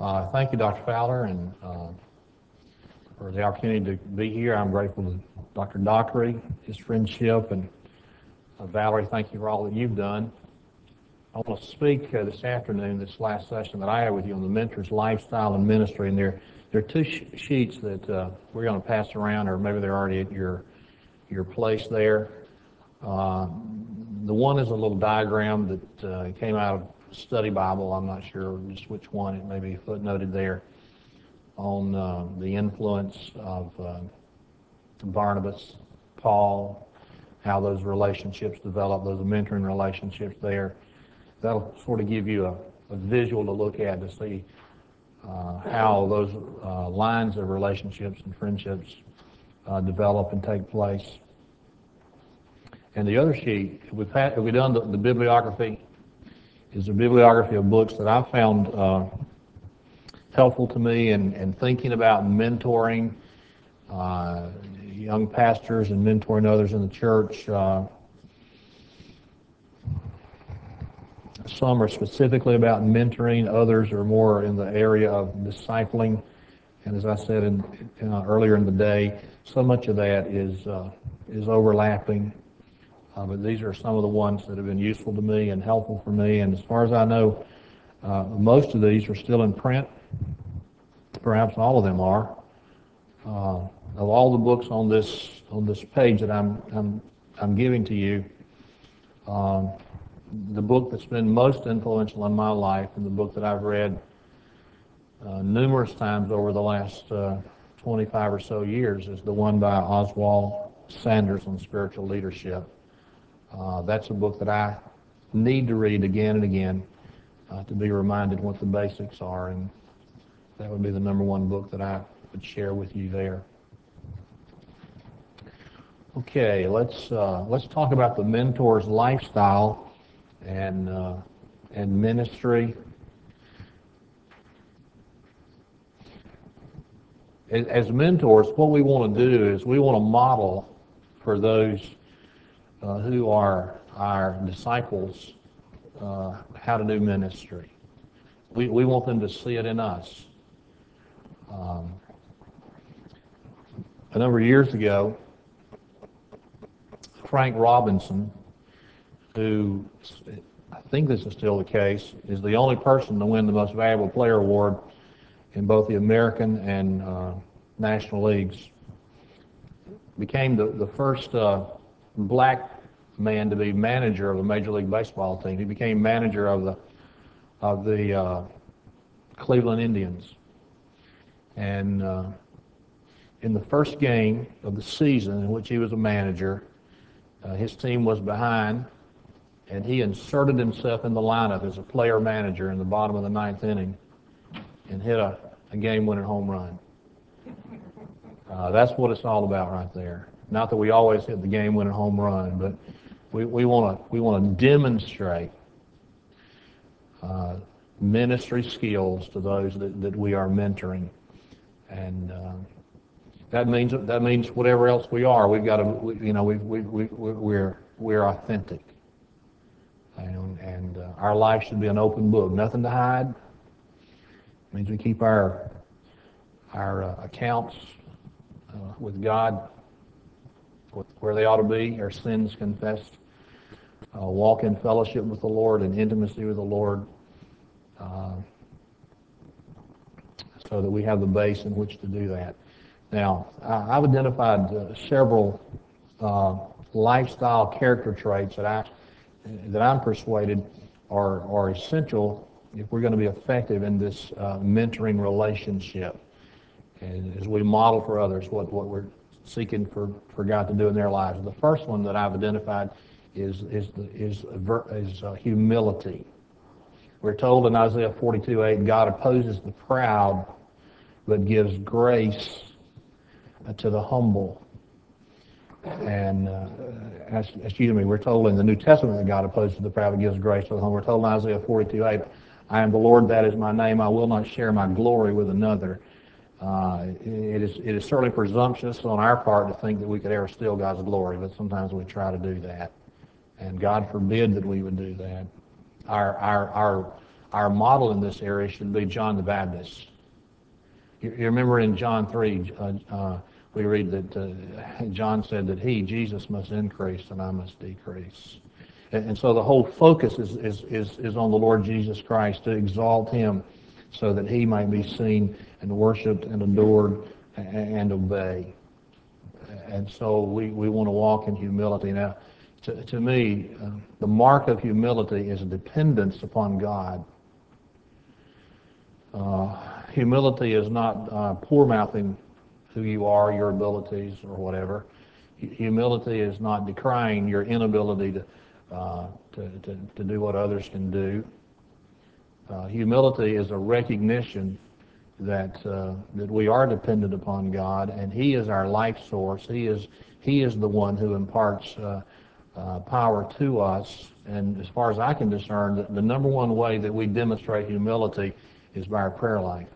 Thank you, Dr. Fowler, and for the opportunity to be here. I'm grateful to Dr. Dockery, his friendship, and Valerie, thank you for all that you've done. I want to speak this afternoon, this last session that I had with you on the mentor's lifestyle and ministry, and there are two sheets that we're going to pass around, or maybe they're already at your place there. The one is a little diagram that came out of Study Bible. I'm not sure just which one. It may be footnoted there on the influence of Barnabas, Paul, how those relationships develop, those mentoring relationships there. That'll sort of give you a visual to look at to see how those lines of relationships and friendships develop and take place. And the other sheet, we've done the bibliography, is a bibliography of books that I found helpful to me in thinking about mentoring young pastors and mentoring others in the church. Some are specifically about mentoring, others are more in the area of discipling. And as I said earlier in the day, so much of that is overlapping. But these are some of the ones that have been useful to me and helpful for me. And as far as I know, most of these are still in print. Perhaps all of them are. Of all the books on this page that I'm giving to you, the book that's been most influential in my life, and the book that I've read numerous times over the last 25 or so years, is the one by Oswald Sanders on spiritual leadership. That's a book that I need to read again and again to be reminded what the basics are, and that would be the number one book that I would share with you there. Okay, let's talk about the mentor's lifestyle and ministry. As mentors, what we want to do is we want to model for those who are our disciples how to do ministry. We want them to see it in us. A number of years ago, Frank Robinson, who, I think this is still the case, is the only person to win the Most Valuable Player Award in both the American and National Leagues, became the first black man to be manager of a Major League Baseball team. He became manager of the Cleveland Indians. And in the first game of the season in which he was a manager, his team was behind, and he inserted himself in the lineup as a player manager in the bottom of the ninth inning and hit a game-winning home run. That's what it's all about right there. Not that we always hit the game-winning home run, but we want to demonstrate ministry skills to those that we are mentoring, and that means whatever else we are, we've got to we're authentic, and our life should be an open book, nothing to hide. It means we keep our accounts with God where they ought to be, our sins confessed, walk in fellowship with the Lord and intimacy with the Lord, so that we have the base in which to do that. Now, I've identified several lifestyle character traits that I'm persuaded are essential if we're going to be effective in this mentoring relationship, and as we model for others what we're seeking for God to do in their lives. The first one that I've identified is humility. We're told in Isaiah 42:8, God opposes the proud, but gives grace to the humble. And we're told in the New Testament that God opposes the proud, but gives grace to the humble. We're told in Isaiah 42:8, I am the Lord, that is my name. I will not share my glory with another. It is certainly presumptuous on our part to think that we could ever steal God's glory, but sometimes we try to do that, and God forbid that we would do that. Our our model in this area should be John the Baptist. You remember in John 3, we read that John said that Jesus, must increase and I must decrease. And so the whole focus is on the Lord Jesus Christ, to exalt him so that he might be seen and worshipped and adored and obeyed. And so we want to walk in humility. Now, to me, the mark of humility is dependence upon God. Humility is not poor-mouthing who you are, your abilities, or whatever. Humility is not decrying your inability to do what others can do. Humility is a recognition that we are dependent upon God, and He is our life source. He is the one who imparts power to us. And as far as I can discern, the number one way that we demonstrate humility is by our prayer life.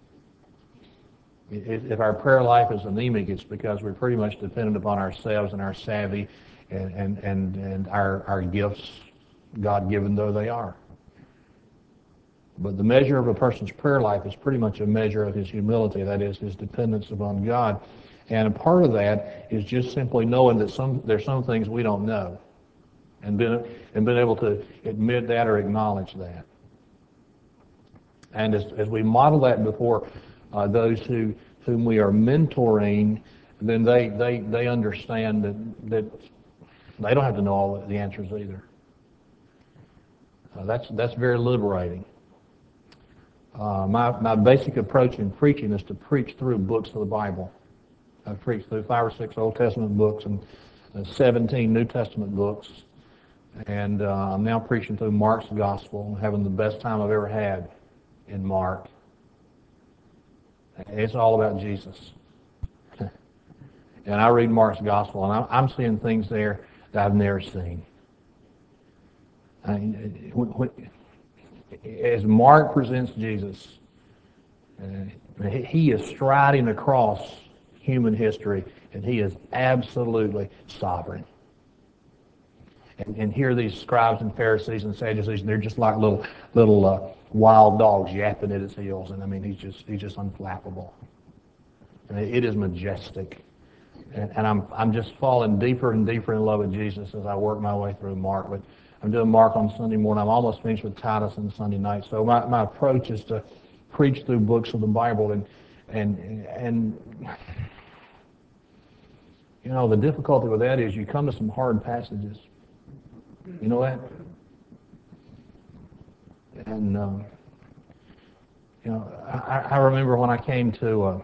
If our prayer life is anemic, it's because we're pretty much dependent upon ourselves and our savvy and our gifts, God-given though they are. But the measure of a person's prayer life is pretty much a measure of his humility, that is, his dependence upon God. And a part of that is just simply knowing that there's some things we don't know, and being able to admit that or acknowledge that. And as we model that before those whom we are mentoring, then they understand that they don't have to know all the answers either. That's very liberating. My basic approach in preaching is to preach through books of the Bible. I've preached through 5 or 6 Old Testament books and 17 New Testament books. And I'm now preaching through Mark's Gospel, having the best time I've ever had in Mark. It's all about Jesus. And I read Mark's Gospel, and I'm seeing things there that I've never seen. As Mark presents Jesus, he is striding across human history, and he is absolutely sovereign. And here these scribes and Pharisees and Sadducees, and they're just like little wild dogs yapping at his heels. And I mean, he's just unflappable. And it is majestic. And I'm just falling deeper and deeper in love with Jesus as I work my way through Mark. But I'm doing Mark on Sunday morning. I'm almost finished with Titus on Sunday night. So my approach is to preach through books of the Bible. And you know, the difficulty with that is you come to some hard passages. You know that? And you know, I remember when I came to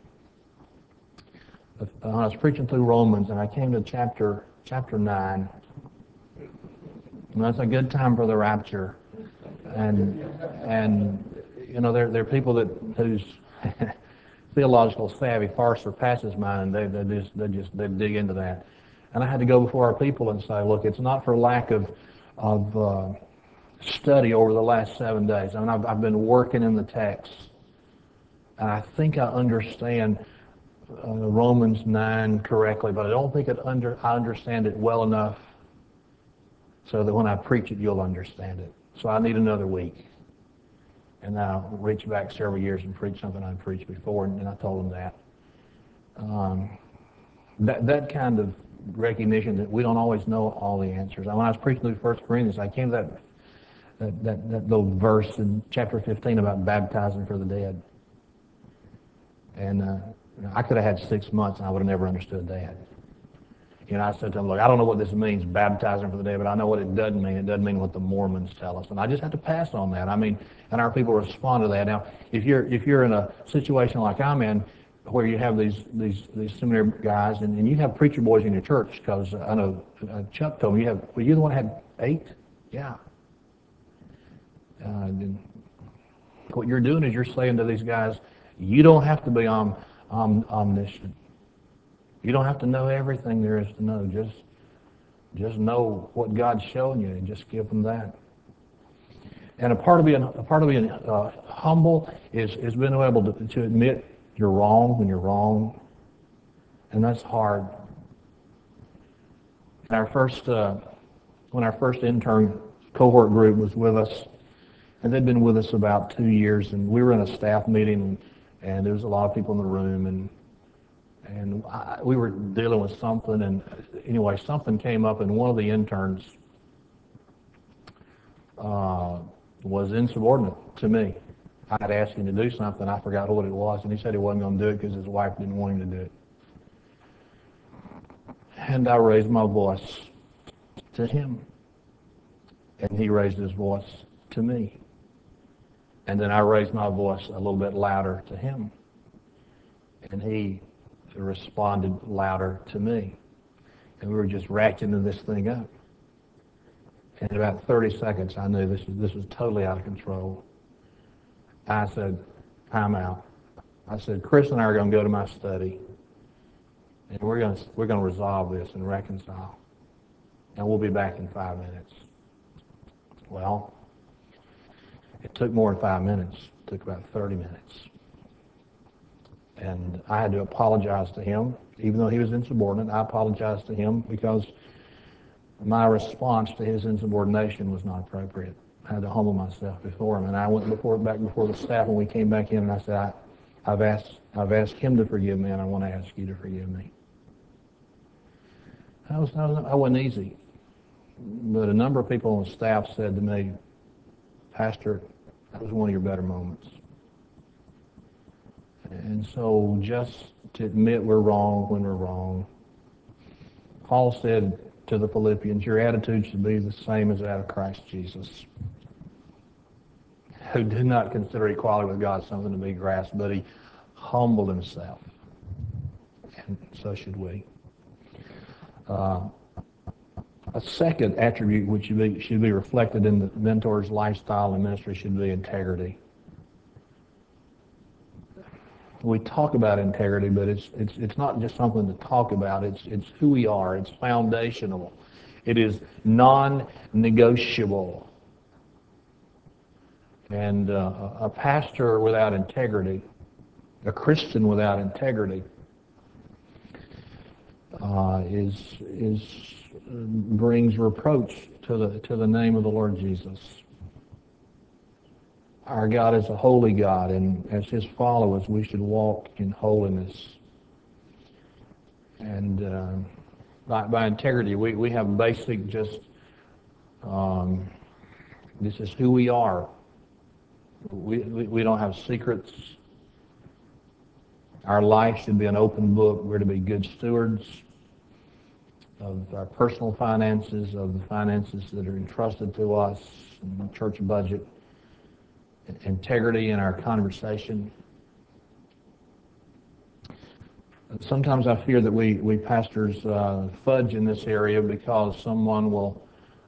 when I was preaching through Romans, and I came to chapter 9. And that's a good time for the rapture. And you know, there are people whose theological savvy far surpasses mine, and they dig into that. And I had to go before our people and say, look, it's not for lack of study over the last 7 days. I mean, I've been working in the text, and I think I understand Romans 9 correctly, but I don't think I understand it well enough so that when I preach it, you'll understand it. So I need another week. And I'll reach back several years and preach something I preached before, and I told them that. That kind of recognition that we don't always know all the answers. When I was preaching through 1 Corinthians, I came to that little verse in chapter 15 about baptizing for the dead. And I could have had 6 months and I would have never understood that. You know, I said to them, look, I don't know what this means, baptizing for the dead, but I know what it doesn't mean. It doesn't mean what the Mormons tell us. And I just had to pass on that. I mean, and our people respond to that. Now, if you're in a situation like I'm in, where you have these seminary guys, and you have preacher boys in your church, because I know Chuck told me were you the one that had 8? Yeah. What you're doing is you're saying to these guys, you don't have to be omniscient. You don't have to know everything there is to know. Just know what God's showing you, and just give them that. And a part of being humble is being able to admit you're wrong when you're wrong, and that's hard. When our first intern cohort group was with us, And they'd been with us about 2 years, and we were in a staff meeting, and there was a lot of people in the room, and we were dealing with something, and anyway, something came up, and one of the interns was insubordinate to me. I had asked him to do something, I forgot what it was, and he said he wasn't going to do it because his wife didn't want him to do it. And I raised my voice to him, and he raised his voice to me. And then I raised my voice a little bit louder to him, and he responded louder to me. And we were just ratcheting this thing up. In about 30 seconds, I knew this was totally out of control. I said, "Time out." I said, "Chris and I are going to go to my study, and we're going to resolve this and reconcile, and we'll be back in 5 minutes." Well, it took more than 5 minutes. It took about 30 minutes. And I had to apologize to him. Even though he was insubordinate, I apologized to him because my response to his insubordination was not appropriate. I had to humble myself before him. And I went back before the staff, and we came back in, and I said, I've asked him to forgive me, and I want to ask you to forgive me. I wasn't easy. But a number of people on the staff said to me, "Pastor, that was one of your better moments." And so just to admit we're wrong when we're wrong. Paul said to the Philippians, your attitude should be the same as that of Christ Jesus, who did not consider equality with God something to be grasped, but he humbled himself. And so should we. A second attribute which should be reflected in the mentor's lifestyle and ministry should be integrity. We talk about integrity, but it's not just something to talk about. It's who we are. It's foundational. It is non-negotiable. And a pastor without integrity, a Christian without integrity, brings reproach to the name of the Lord Jesus. Our God is a holy God, and as His followers, we should walk in holiness. And by integrity, we have basic this is who we are. We don't have secrets. Our life should be an open book. We're to be good stewards of our personal finances, of the finances that are entrusted to us, in the church budget. Integrity in our conversation. Sometimes I fear that we pastors fudge in this area because someone will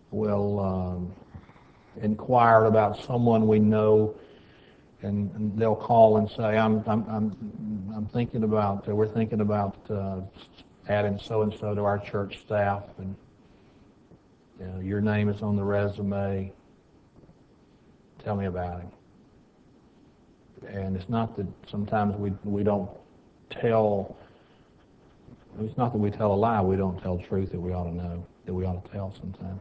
inquire about someone we know, and they'll call and say, I'm thinking about we're thinking about adding so and so to our church staff, and your name is on the resume. Tell me about him. And it's not that sometimes we don't tell. It's not that we tell a lie. We don't tell truth that we ought to know, that we ought to tell sometimes.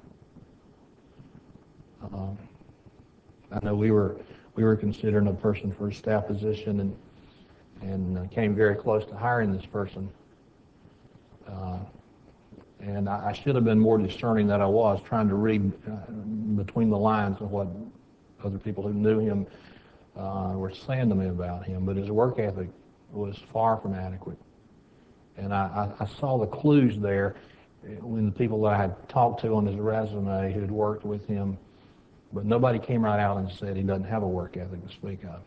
I know we were considering a person for a staff position, and came very close to hiring this person. And I should have been more discerning than I was, trying to read between the lines of what other people who knew him were saying to me about him. But his work ethic was far from adequate. And I saw the clues there when the people that I had talked to on his resume who had worked with him, but nobody came right out and said he doesn't have a work ethic to speak of.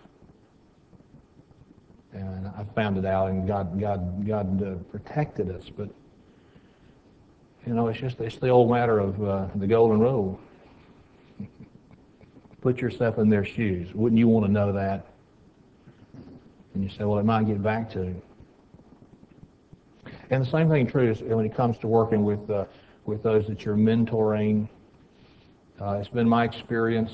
And I found it out, and God protected us. But it's the old matter of the golden rule. Put yourself in their shoes. Wouldn't you want to know that? And you say, well, it might get back to him. And the same thing true is when it comes to working with those that you're mentoring. It's been my experience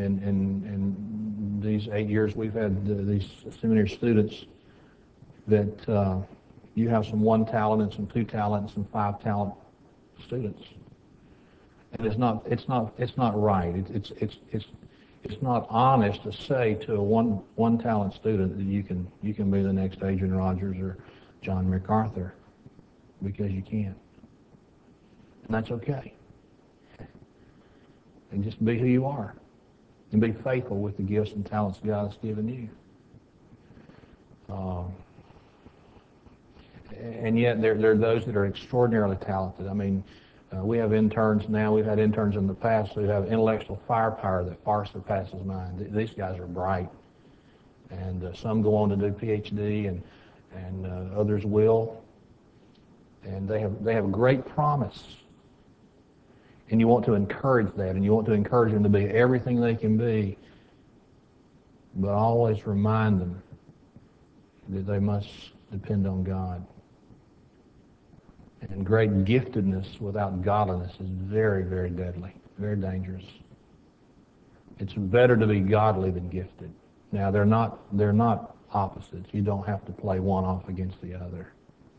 in these 8 years we've had these seminary students that you have some 1 talent and some 2 talent and some 5 talent students, and it's not right. it's not honest to say to a one talent student that you can be the next Adrian Rogers or John MacArthur, because you can't. And that's okay. And just be who you are. And be faithful with the gifts and talents God has given you. And yet there are those that are extraordinarily talented. I mean, we have interns now. We've had interns in the past who have intellectual firepower that far surpasses mine. These guys are bright. And some go on to do PhD, and others will. And they have great promise. And you want to encourage that, and you want to encourage them to be everything they can be, but always remind them that they must depend on God. And great giftedness without godliness is very, very deadly, very dangerous. It's better to be godly than gifted. Now, they're not opposites. You don't have to play one off against the other.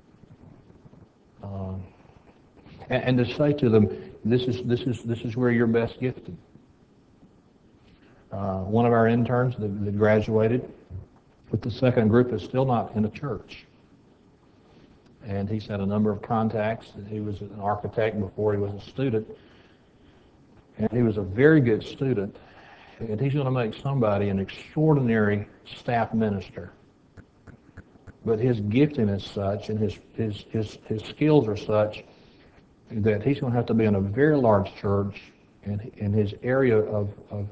And to say to them, this is where you're best gifted. One of our interns that graduated with the second group is still not in a church. And he's had a number of contacts. He was an architect before he was a student. And he was a very good student. And he's going to make somebody an extraordinary staff minister. But his gifting is such, and his skills are such, that he's going to have to be in a very large church, and his area of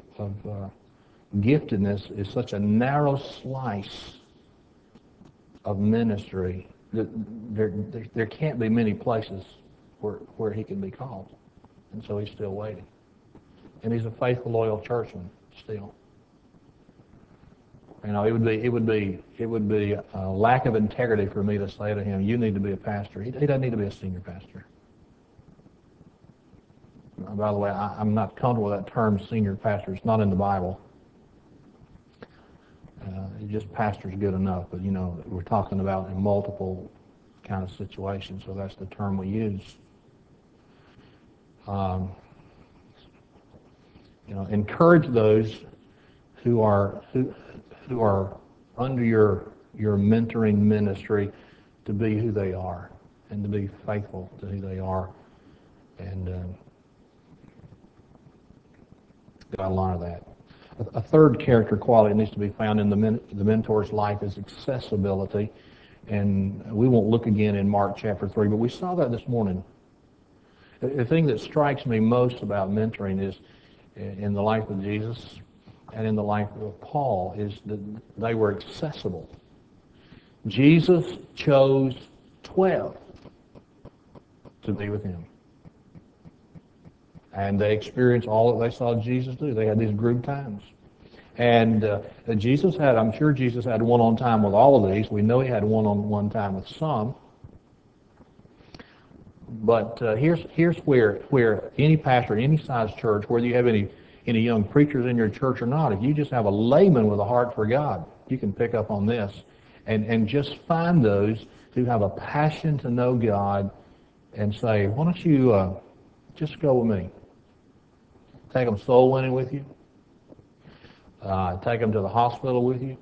giftedness is such a narrow slice of ministry that there can't be many places where he can be called. And so he's still waiting. And he's a faithful, loyal churchman still. You know, it would be a lack of integrity for me to say to him, "You need to be a pastor." He doesn't need to be a senior pastor. By the way, I'm not comfortable with that term, senior pastor. It's not in the Bible. Just pastor's good enough, but you know, we're talking about in multiple kind of situations, so that's the term we use. You know, encourage those who are under your mentoring ministry to be who they are and to be faithful to who they are, and God will honor that. A third character quality that needs to be found in the mentor's life is accessibility, and we won't look again in Mark chapter 3, but we saw that this morning. The thing that strikes me most about mentoring is in the life of Jesus and in the life of Paul is that they were accessible. Jesus chose 12 to be with him. And they experienced all that they saw Jesus do. They had these group times. And I'm sure Jesus had one-on-one time with all of these. We know he had one-on-one time with some. But here's where any pastor, any size church, whether you have any young preachers in your church or not, if you just have a layman with a heart for God, you can pick up on this. And just find those who have a passion to know God and say, why don't you just go with me? Take them soul winning with you. Take them to the hospital with you.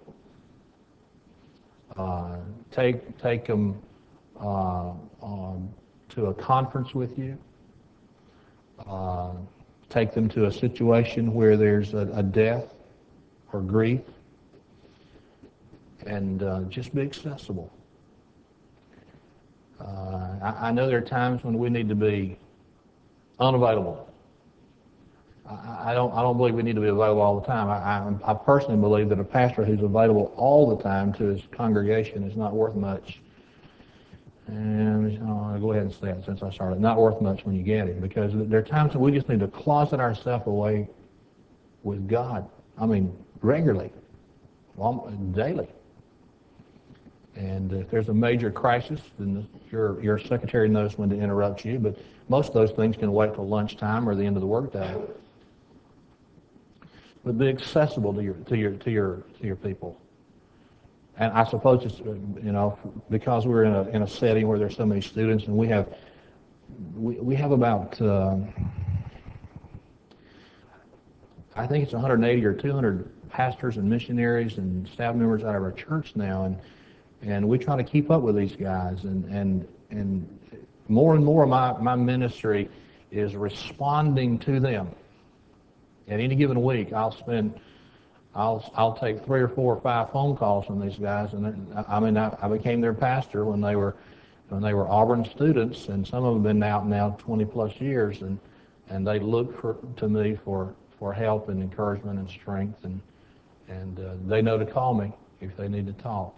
Take them to a conference with you. Take them to a situation where there's a death or grief. And just be accessible. I know there are times when we need to be unavailable. I don't believe we need to be available all the time. I personally believe that a pastor who's available all the time to his congregation is not worth much. And I'll go ahead and say it since I started. Not worth much when you get it, because there are times when we just need to closet ourselves away with God. I mean, regularly, daily. And if there's a major crisis, then your secretary knows when to interrupt you. But most of those things can wait till lunchtime or the end of the workday. But be accessible to your people. And I suppose it's because we're in a setting where there's so many students, and we have about I think it's 180 or 200 pastors and missionaries and staff members out of our church now, and we try to keep up with these guys, and more and more of my ministry is responding to them. At any given week, I'll take 3 or 4 or 5 phone calls from these guys, and I became their pastor when they were Auburn students, and some of them have been out now 20 plus years, and they look to me for help and encouragement and strength, and they know to call me if they need to talk,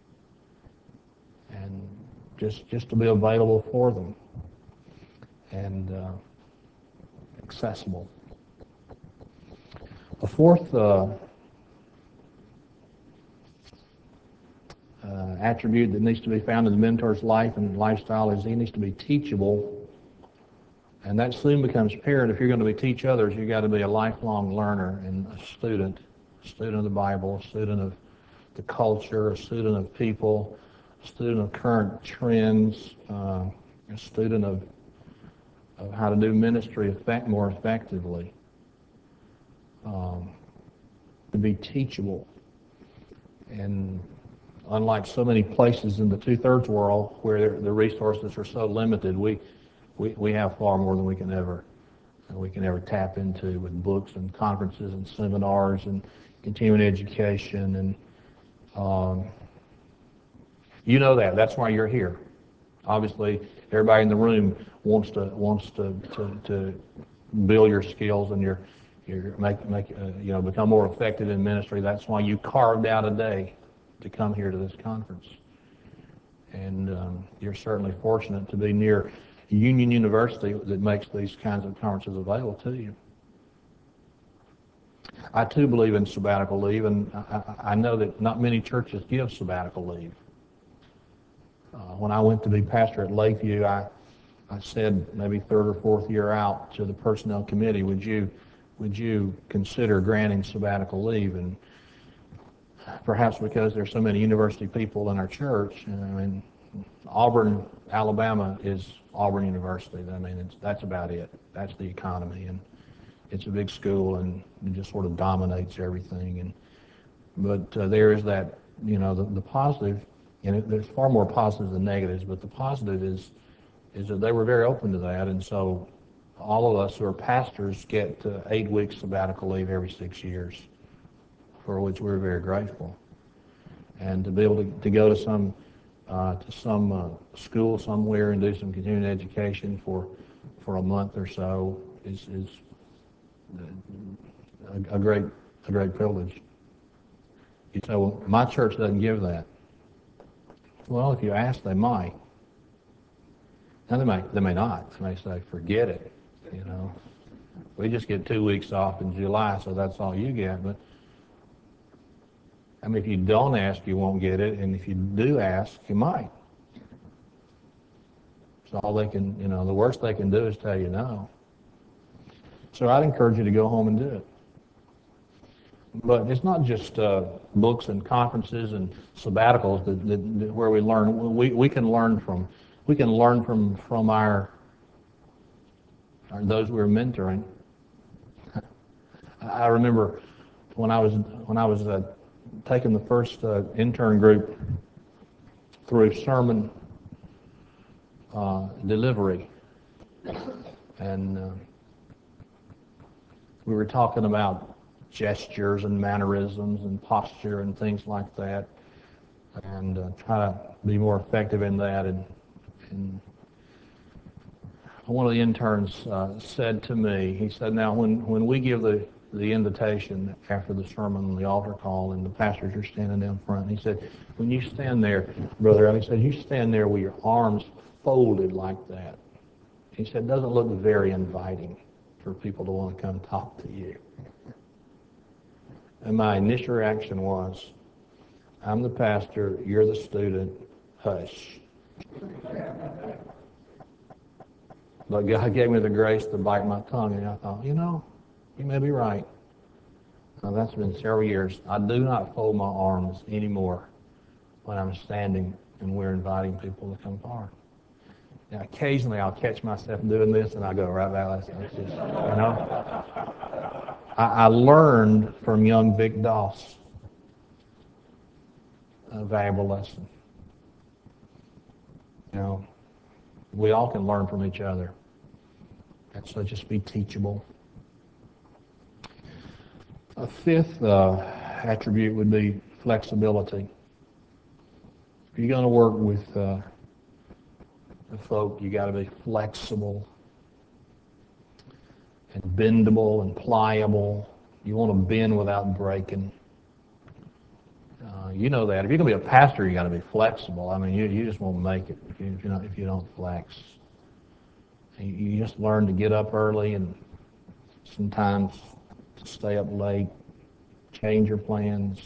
and just to be available for them and accessible. A fourth attribute that needs to be found in the mentor's life and lifestyle is he needs to be teachable, and that soon becomes apparent. If you're going to teach others, you've got to be a lifelong learner and a student of the Bible, a student of the culture, a student of people, a student of current trends, a student of how to do ministry more effectively, to be teachable. And unlike so many places in the two-thirds world where the resources are so limited, we have far more than we can ever tap into with books and conferences and seminars and continuing education, and you know that's why you're here. Obviously, everybody in the room wants to build your skills and become more effective in ministry. That's why you carved out a day to come here to this conference, and you're certainly fortunate to be near Union University that makes these kinds of conferences available to you. I too believe in sabbatical leave, and I know that not many churches give sabbatical leave. When I went to be pastor at Lakeview, I said maybe 3rd or 4th year out to the personnel committee, would you consider granting sabbatical leave? And perhaps because there's so many university people in our church, Auburn, Alabama is Auburn University. That's about it. That's the economy, and it's a big school, and it just sort of dominates everything. But there is that, the positive, and there's far more positives than negatives. But the positive is that they were very open to that, and so all of us who are pastors get 8 weeks sabbatical leave every 6 years, for which we're very grateful. And to be able to go to some school somewhere and do some continuing education for a month or so is a great privilege. You say, well, my church doesn't give that. Well, if you ask, they might. Now they may not. They may say, forget it. We just get 2 weeks off in July, so that's all you get. But if you don't ask, you won't get it, and if you do ask, you might. So all they can, the worst they can do is tell you no. So I'd encourage you to go home and do it. But it's not just books and conferences and sabbaticals that where we learn. We can learn from our those we're mentoring. I remember when I was taking the first intern group through sermon delivery, and we were talking about gestures and mannerisms and posture and things like that, and try to be more effective in that. And one of the interns said to me, he said, now when we give the invitation after the sermon on the altar call and the pastors are standing down front, he said, when you stand there, Brother Al, he said, you stand there with your arms folded like that. He said, it doesn't look very inviting for people to want to come talk to you. And my initial reaction was, I'm the pastor, you're the student, hush. But God gave me the grace to bite my tongue, and I thought, you may be right. Now, that's been several years. I do not fold my arms anymore when I'm standing and we're inviting people to come forward. occasionally I'll catch myself doing this, and I go right back. That's just, I learned from young Vic Doss a valuable lesson. We all can learn from each other. And so just be teachable. A fifth attribute would be flexibility. If you're going to work with the folk, you got to be flexible and bendable and pliable. You want to bend without breaking. You know that. If you're going to be a pastor, you got to be flexible. I mean, you just won't make it if you don't flex. You just learn to get up early and sometimes stay up late, change your plans.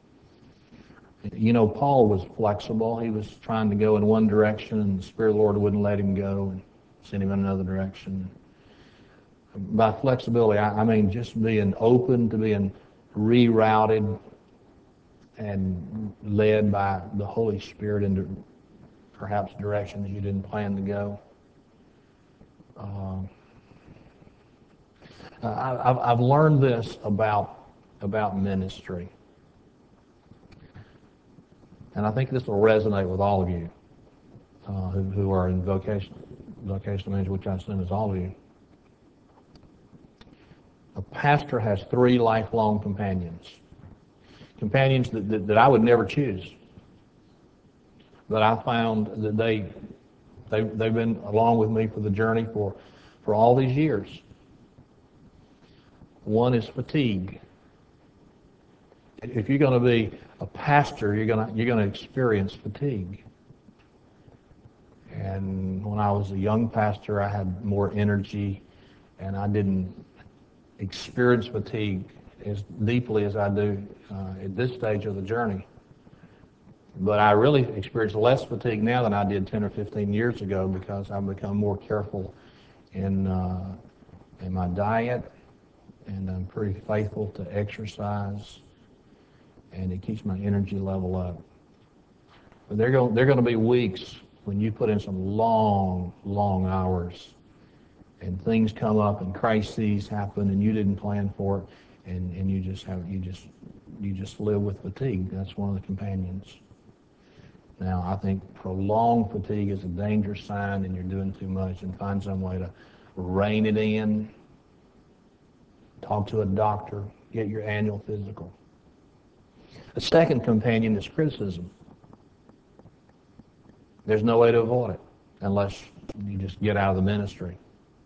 Paul was flexible. He was trying to go in one direction, and the Spirit of the Lord wouldn't let him go and sent him in another direction. By flexibility, I mean just being open to being rerouted and led by the Holy Spirit into perhaps directions you didn't plan to go. I've learned this about ministry, and I think this will resonate with all of you who are in vocational ministry, which I assume is all of you. A pastor has 3 lifelong companions that I would never choose, but I found that they've been along with me for the journey for all these years. One is fatigue. If you're going to be a pastor, you're going to experience fatigue. And when I was a young pastor, I had more energy, and I didn't experience fatigue as deeply as I do at this stage of the journey. But I really experience less fatigue now than I did 10 or 15 years ago because I've become more careful in my diet, and I'm pretty faithful to exercise, and it keeps my energy level up. But they're going to be weeks when you put in some long, long hours, and things come up and crises happen, and you didn't plan for it, and you just live with fatigue. That's one of the companions. Now, I think prolonged fatigue is a danger sign, and you're doing too much, and find some way to rein it in. Talk to a doctor. Get your annual physical. The second companion is criticism. There's no way to avoid it unless you just get out of the ministry.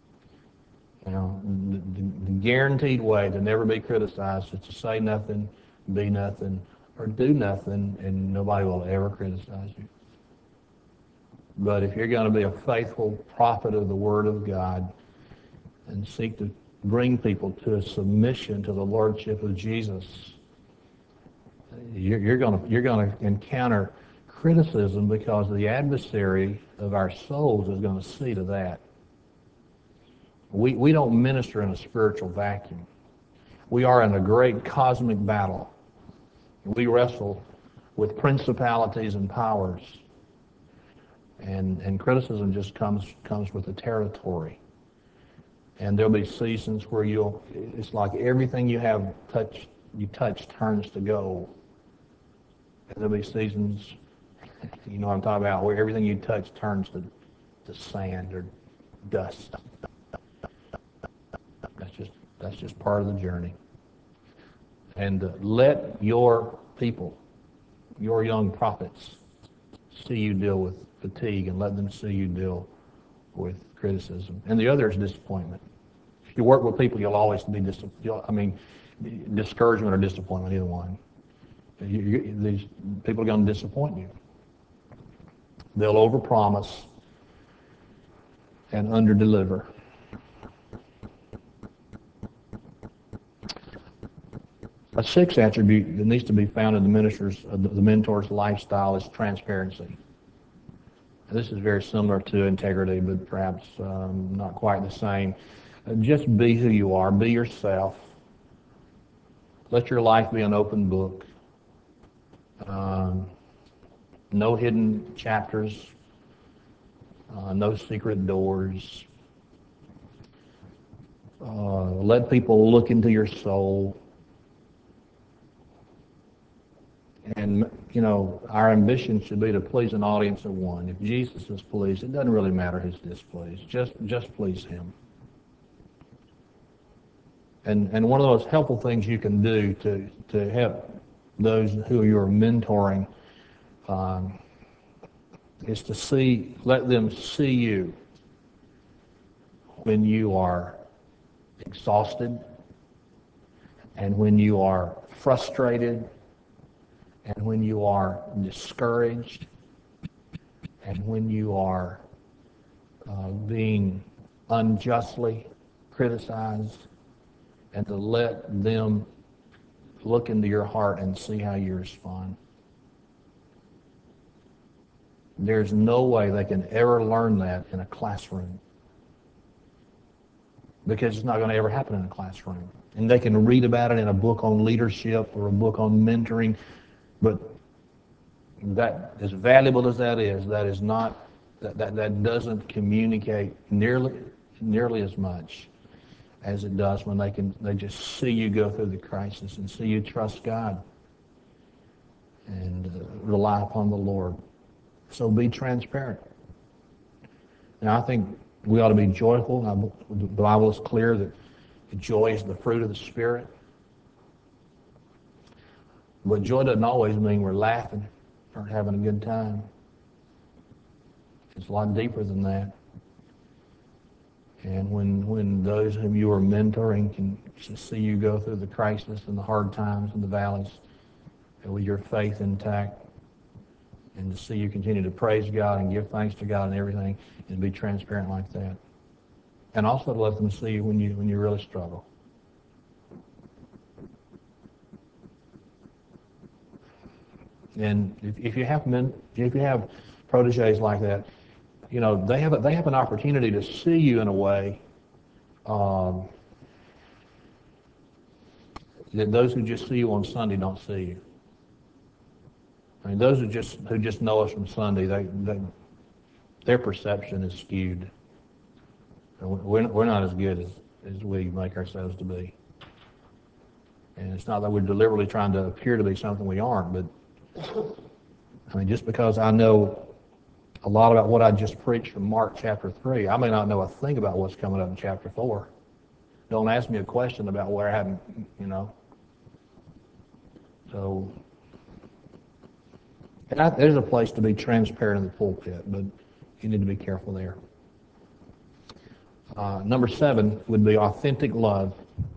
The guaranteed way to never be criticized is to say nothing, be nothing, or do nothing, and nobody will ever criticize you. But if you're going to be a faithful prophet of the Word of God and seek to bring people to a submission to the Lordship of Jesus, you're going to encounter criticism because the adversary of our souls is going to see to that. We don't minister in a spiritual vacuum. We are in a great cosmic battle. We wrestle with principalities and powers. And criticism just comes with the territory. And there'll be seasons where it's like everything you touch turns to gold. And there'll be seasons, you know what I'm talking about, where everything you touch turns to sand or dust. That's just part of the journey. And let your people, your young prophets, see you deal with fatigue, and let them see you deal with criticism. And the other is disappointment. If you work with people, you'll always be discouragement or disappointment, either one. These people are going to disappoint you. They'll overpromise and underdeliver. A sixth attribute that needs to be found in the mentor's lifestyle is transparency. This is very similar to integrity, but perhaps not quite the same. Just be who you are. Be yourself. Let your life be an open book. No hidden chapters. no secret doors. Let people look into your soul. And, our ambition should be to please an audience of one. If Jesus is pleased, it doesn't really matter who's displeased. Just please him. And one of those helpful things you can do to help those who you're mentoring is to let them see you when you are exhausted and when you are frustrated and when you are discouraged and when you are being unjustly criticized, and to let them look into your heart and see how you respond. There's no way they can ever learn that in a classroom, because it's not going to ever happen in a classroom. And they can read about it in a book on leadership or a book on mentoring, but that, as valuable as that is, that doesn't communicate nearly as much as it does when they just see you go through the crisis and see you trust God and rely upon the Lord. So be transparent. Now, I think we ought to be joyful. The Bible is clear that joy is the fruit of the Spirit. But joy doesn't always mean we're laughing or having a good time. It's a lot deeper than that. And when those whom you are mentoring can see you go through the crisis and the hard times and the valleys, and with your faith intact, and to see you continue to praise God and give thanks to God and everything, and be transparent like that. And also to let them see you when you really struggle. And if you have proteges like that, they have an opportunity to see you in a way that those who just see you on Sunday don't see you. I mean, those who just know us from Sunday, their perception is skewed. We're not as good as we make ourselves to be. And it's not that we're deliberately trying to appear to be something we aren't, but I mean, just because I know a lot about what I just preached from Mark chapter 3, I may not know a thing about what's coming up in chapter 4. Don't ask me a question about where I haven't, So, and there's a place to be transparent in the pulpit, but you need to be careful there. Number 7 would be authentic love.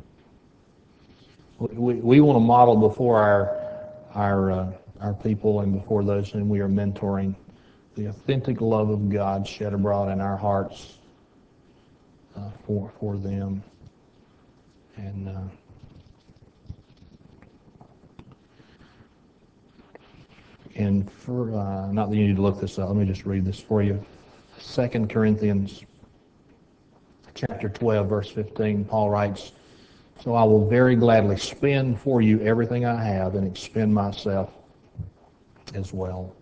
We want to model before our people and before those whom we are mentoring the authentic love of God shed abroad in our hearts for them. And for not that you need to look this up, let me just read this for you. 2 Corinthians chapter 12, verse 15, Paul writes, "So I will very gladly spend for you everything I have and expend myself as well."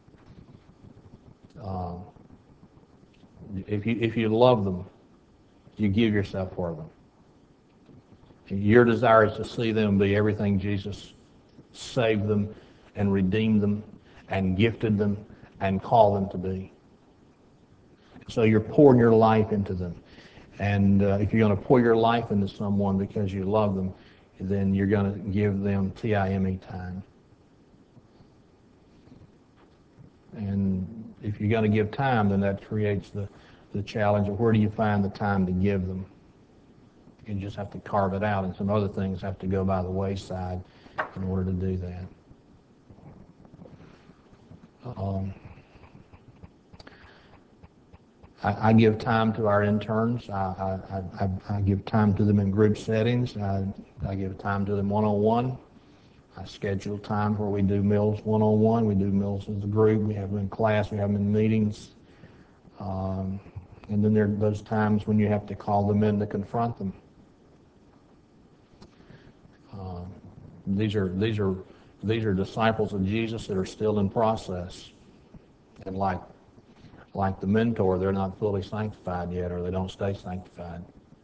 If you love them, you give yourself for them. Your desire is to see them be everything Jesus saved them and redeemed them and gifted them and called them to be. So you're pouring your life into them. And if you're going to pour your life into someone because you love them, then you're going to give them time. And if you're going to give time, then that creates the challenge of where do you find the time to give them? You just have to carve it out, and some other things have to go by the wayside in order to do that. I give time to our interns. I give time to them in group settings. I give time to them one-on-one. I schedule time where we do meals one-on-one. We do meals as a group. We have them in class. We have them in meetings. And then there are those times when you have to call them in to confront them. These are disciples of Jesus that are still in process. And like like the mentor, they're not fully sanctified yet, or they don't stay sanctified.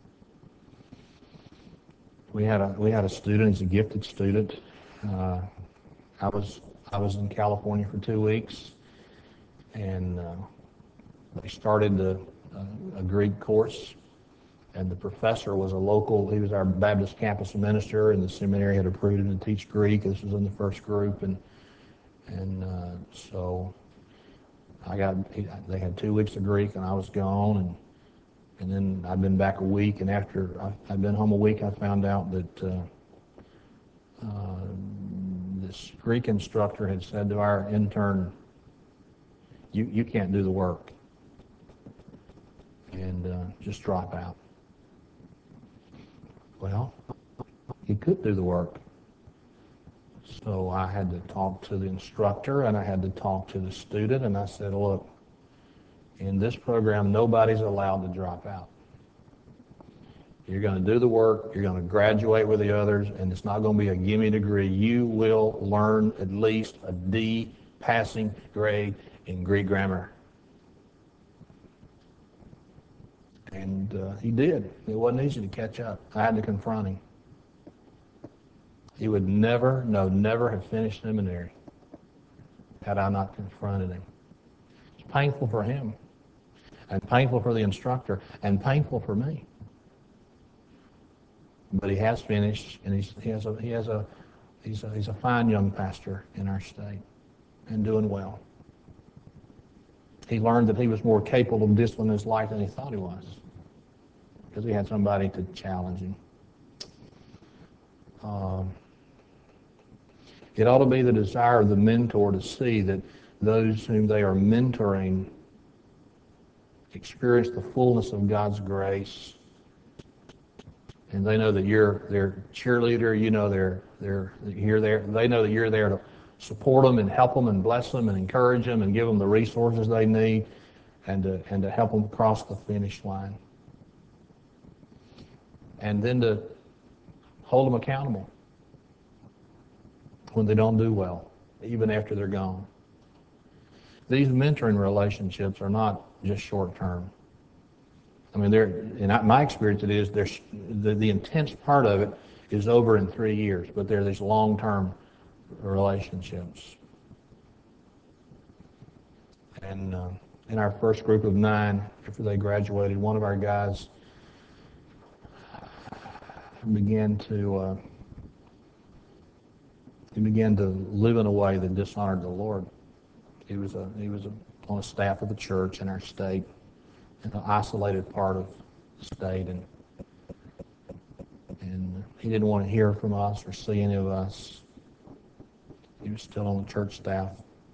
We had a student. He's a gifted student. Uh, I was in California for 2 weeks, and they started a Greek course, and the professor was a local. He was our Baptist campus minister, and the seminary had approved him to teach Greek. This was in the first group, and so they had 2 weeks of Greek, and I was gone, and then I'd been back a week, and after I'd been home a week, I found out that this Greek instructor had said to our intern, you can't do the work, and just drop out. Well, he could do the work. So I had to talk to the instructor, and I had to talk to the student, and I said, look, in this program, nobody's allowed to drop out. You're going to do the work, you're going to graduate with the others, and it's not going to be a gimme degree. You will learn at least a D passing grade in Greek grammar. And he did. It wasn't easy to catch up. I had to confront him. He would never have finished seminary had I not confronted him. It's painful for him, and painful for the instructor, and painful for me. But he has finished, and he's a fine young pastor in our state, and doing well. He learned that he was more capable of disciplining his life than he thought he was, because he had somebody to challenge him. It ought to be the desire of the mentor to see that those whom they are mentoring experience the fullness of God's grace, and they know that you're their cheerleader. You know you're there. They know that you're there to support them and help them and bless them and encourage them and give them the resources they need, and to help them cross the finish line, and then to hold them accountable when they don't do well, even after they're gone. These mentoring relationships are not just short term. I mean, in my experience, it is. The intense part of it is over in 3 years, but they're these long-term relationships. And in our first group of 9, after they graduated, one of our guys began to live in a way that dishonored the Lord. He was on a staff of the church in our state, in an isolated part of the state, and he didn't want to hear from us or see any of us. He was still on the church staff.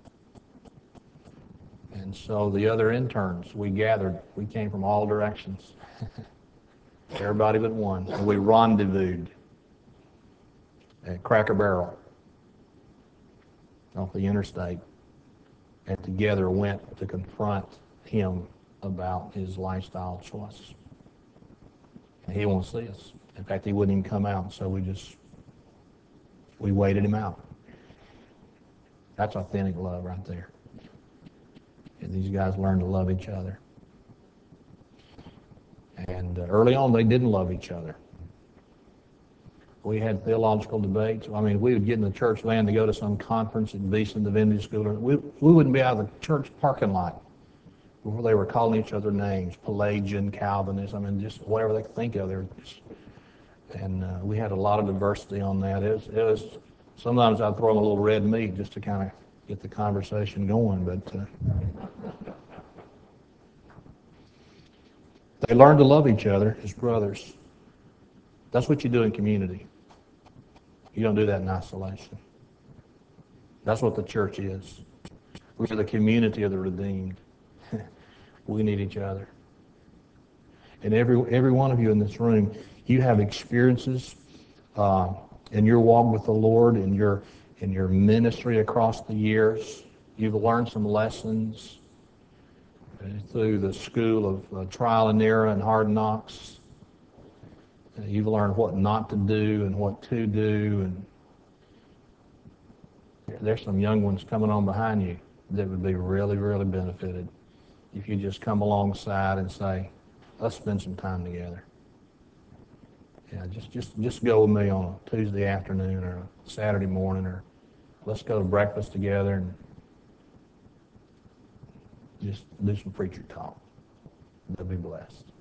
And so the other interns, we gathered. We came from all directions. Everybody but one. And we rendezvoused at Cracker Barrel off the interstate, and together went to confront him about his lifestyle choice. And he won't see us. In fact, he wouldn't even come out, so we waited him out. That's authentic love right there. And these guys learned to love each other. And early on, they didn't love each other. We had theological debates. I mean, we would get in the church van to go to some conference at Beeson Divinity School. We wouldn't be out of the church parking lot before they were calling each other names, Pelagian, Calvinist. I mean, just whatever they could think of. And we had a lot of diversity on that. It was sometimes I'd throw them a little red meat just to kind of get the conversation going. But they learned to love each other as brothers. That's what you do in community. You don't do that in isolation. That's what the church is. We're the community of the redeemed. We need each other. And every one of you in this room, you have experiences in your walk with the Lord, in your ministry across the years. You've learned some lessons through the school of trial and error and hard knocks. You've learned what not to do and what to do, and there's some young ones coming on behind you that would be really, really benefited if you just come alongside and say, let's spend some time together. Yeah, just go with me on a Tuesday afternoon or a Saturday morning, or let's go to breakfast together and just do some preacher talk. They'll be blessed.